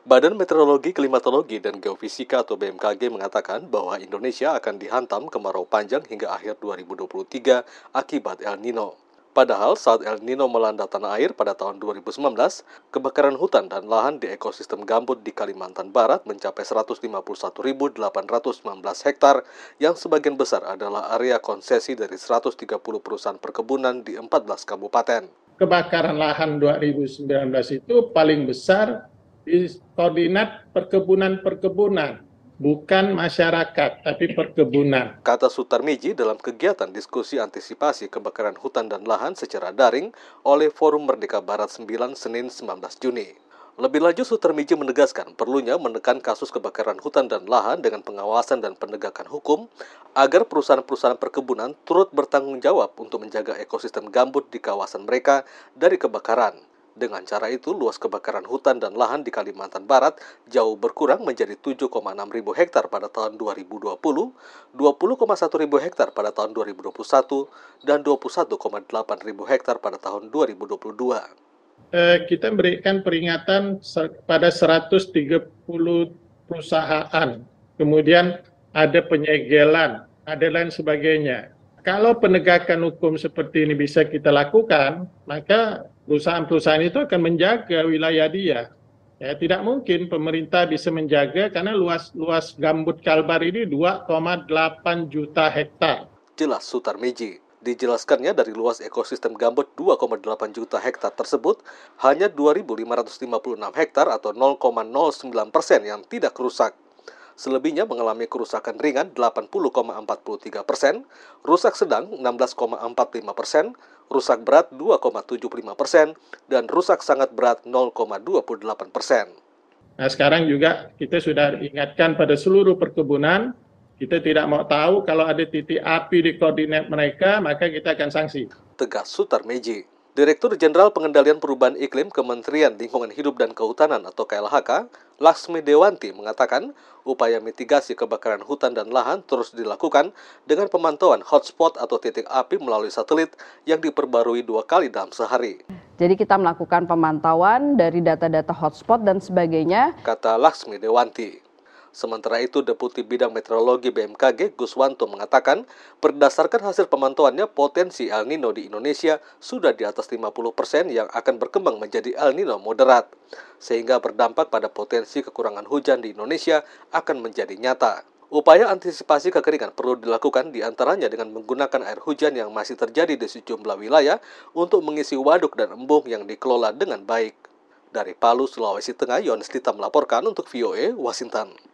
Badan Meteorologi, Klimatologi, dan Geofisika atau BMKG mengatakan bahwa Indonesia akan dihantam kemarau panjang hingga akhir 2023 akibat El Nino. Padahal saat El Nino melanda tanah air pada tahun 2019, kebakaran hutan dan lahan di ekosistem gambut di Kalimantan Barat mencapai 151.819 hektar yang sebagian besar adalah area konsesi dari 130 perusahaan perkebunan di 14 kabupaten. Kebakaran lahan 2019 itu paling besar di koordinat perkebunan, bukan masyarakat, tapi perkebunan. Kata Sutarmiji dalam kegiatan diskusi antisipasi kebakaran hutan dan lahan secara daring oleh Forum Merdeka Barat 9 Senin 19 Juni. Lebih lanjut, Sutarmiji menegaskan perlunya menekan kasus kebakaran hutan dan lahan dengan pengawasan dan penegakan hukum agar perusahaan-perusahaan perkebunan turut bertanggung jawab untuk menjaga ekosistem gambut di kawasan mereka dari kebakaran. Dengan cara itu, luas kebakaran hutan dan lahan di Kalimantan Barat jauh berkurang menjadi 7,6 ribu hektar pada tahun 2020, 20,1 ribu hektar pada tahun 2021, dan 21,8 ribu hektar pada tahun 2022. Kita berikan peringatan pada 130 perusahaan, kemudian ada penyegelan, ada lain sebagainya. Kalau penegakan hukum seperti ini bisa kita lakukan, maka perusahaan-perusahaan itu akan menjaga wilayah dia. Ya, tidak mungkin pemerintah bisa menjaga karena luas gambut Kalbar ini 2,8 juta hektar. Jelas Sutarmiji. Dijelaskannya dari luas ekosistem gambut 2,8 juta hektar tersebut, hanya 2.556 hektar atau 0,09% yang tidak rusak. Selebihnya mengalami kerusakan ringan 80,43%, rusak sedang 16,45%, rusak berat 2,75%, dan rusak sangat berat 0,28%. Nah, sekarang juga kita sudah ingatkan pada seluruh perkebunan, kita tidak mau tahu kalau ada titik api di koordinat mereka, maka kita akan sanksi. Tegas Sutarmiji. Direktur Jenderal Pengendalian Perubahan Iklim Kementerian Lingkungan Hidup dan Kehutanan atau KLHK, Laksmi Dewanti mengatakan upaya mitigasi kebakaran hutan dan lahan terus dilakukan dengan pemantauan hotspot atau titik api melalui satelit yang diperbarui 2 kali dalam sehari. Jadi kita melakukan pemantauan dari data-data hotspot dan sebagainya, kata Laksmi Dewanti. Sementara itu, Deputi Bidang Meteorologi BMKG Guswanto mengatakan, berdasarkan hasil pemantauannya, potensi El Nino di Indonesia sudah di atas 50% yang akan berkembang menjadi El Nino moderat, sehingga berdampak pada potensi kekurangan hujan di Indonesia akan menjadi nyata. Upaya antisipasi kekeringan perlu dilakukan diantaranya dengan menggunakan air hujan yang masih terjadi di sejumlah wilayah untuk mengisi waduk dan embung yang dikelola dengan baik. Dari Palu, Sulawesi Tengah, Yohanes Dita melaporkan untuk VOA Washington.